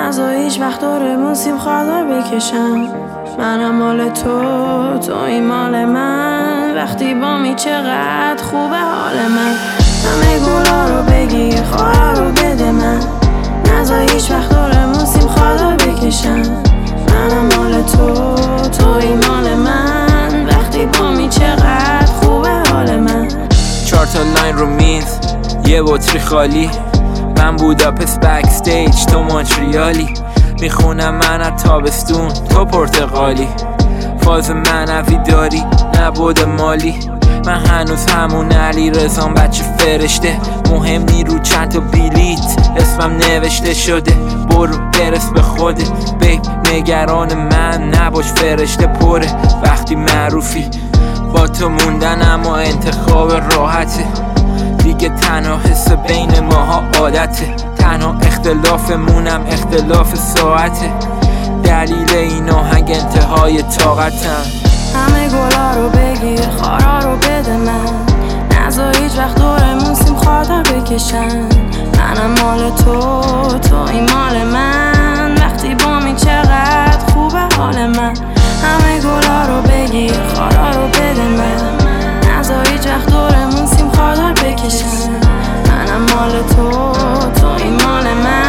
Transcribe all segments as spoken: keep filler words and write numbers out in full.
نذار هیچ وقت دور موسیم خاطر بکشم. منم مال تو، توی مال من. وقتی بامی چقدر خوبه حال من. همه گلا رو بگیر، خواهر رو بده من. نذار هیچ وقت دور موسیم خاطر بکشم. منم مال تو، توی مال من. وقتی بامی چقدر خوبه حال من. چهار تا لاین رو میز، یه بطری خالی. من بوداپست بک استیج، تو مونتریالی. میخونم من از تابستون، تو پرتغالی. فاز معنوی داری، نبود مالی. من هنوز همون علی رزام بچه فرشته. مهم نی رو چند تا بیلیت اسمم نوشته شده. برو برس به خودت بیب، نگران من نباش، فرشته پره. وقتی معروفی با تو موندن اما انتخاب راحته. دیگه تنها حس بین ماها عادته. تنها اختلافمونم اختلاف ساعته. دلیل این آهنگ انتهای طاقتم. همه گلا رو بگیر، خارا رو بده من. نذار هیچ وقت دور موسیم خاطر بکشن. منم مال تو، توی مال من. وقتی بامی چقدر خوبه حال من. همه گلا رو بگیر، خارا رو بده من. نذار هیچ وقت دور موسیم خاطر بکشن. منم مال تو، توی مال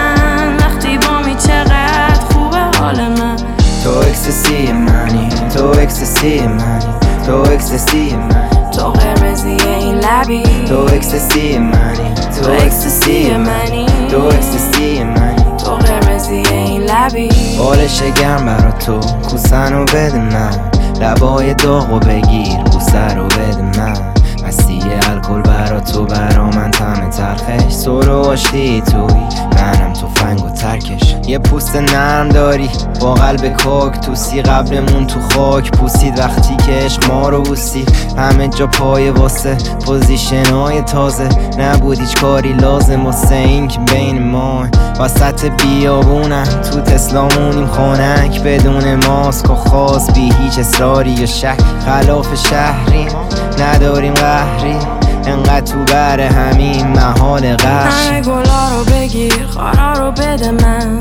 من. وقتی بامی چقدر خوبه حال من. تو اکستسی منی، تو اکستسی منی، تو اکستسی منی. تو قرمزی این لبی، تو اکستسی منی، تو اکستسی منی، تو اکستسی منی. تو قرمزی این لبی. بالش گرم برا تو، کوسن رو بده من. لبای داغو بگیر، کوسه رو بده من. مستی الکل برا تو، برا من طعم تلخش. سرو آشتی توی منم تفنگ و ترکش. یه پوست نرم داری با قلب کاک، توسی قبلمون تو خاک پوسید. وقتی که عشق ما رو بوسید همه جا پای واسه پوزیشن های تازه. نبود هیچ کاری لازم واسه این که بین ما وسط بیابونم. تو تسلامونیم خانک بدون ماسک و خاص، بی هیچ اصراری یا شک. خلاف شهریم نداریم قهری، انقدر تو بر همین محال قش. همه گلا رو بگیر، خارا رو بده من.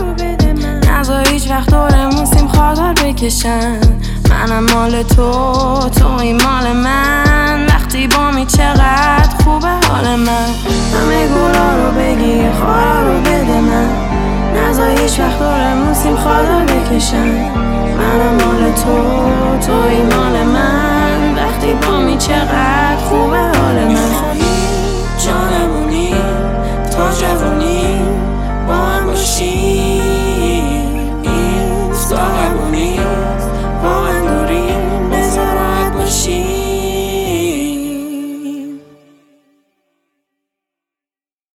نذار هیچ وقت دور موسیم خاطر بکشن. منم مال تو، توی مال من. وقتی بامی چقدر خوبه حال من. همه گلا رو بگیر، خارا رو بده من. نذار هیچ وقت دور موسیم خاطر بکشن. منم مال تو، توی مال من. وقتی بامی چقدر خوبه حال من. جانمونی تا جوونی با هم باشیم.